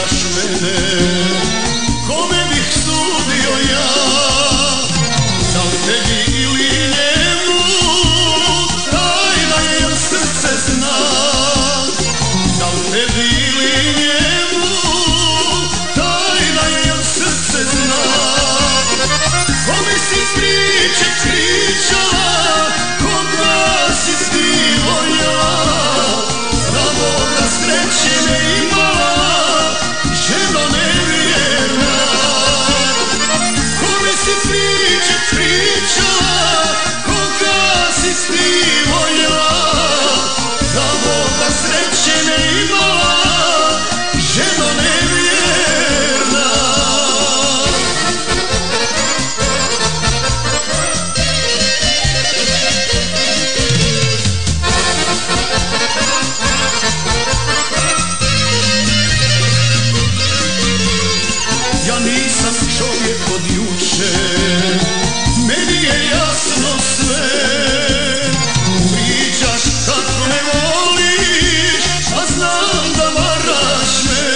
pitaš mene, kome bih sudio ja, da li tebi ili njemu, tajna je srce zna, da li tebi ili njemu, tajna je srce zna. Kome si priče pričala, koga si skrivoja, da Boga sreće ne imala, ženo nevjerna. Kome si priče pričala, koga si skrivoja, da Boga sreće ne imala, ženo nevjerna. Ja nisam čovjek od juče, meni je jasno sve. Pričaš kako me voliš, a znam da varaš me.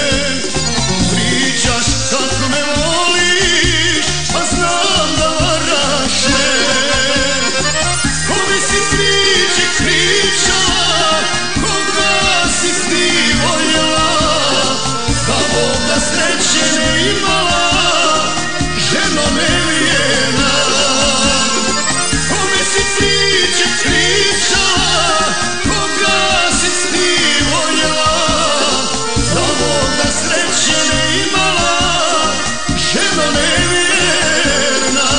Pričaš kako me voliš, a znam da varaš me. Kome si priče pričala, koga si skrivoja, da Boga sreće ne imala, ženo nevjerna. Kome si priče pričala, koga si skrivoja, da Boga sreće ne imala, ženo nevjerna.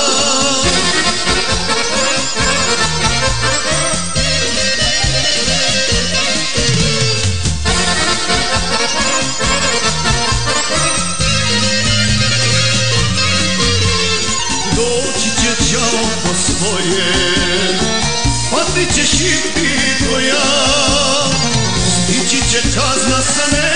Doći će đavo po svoje, patit ćeš i ti tvoja, stići će kazna sa neba.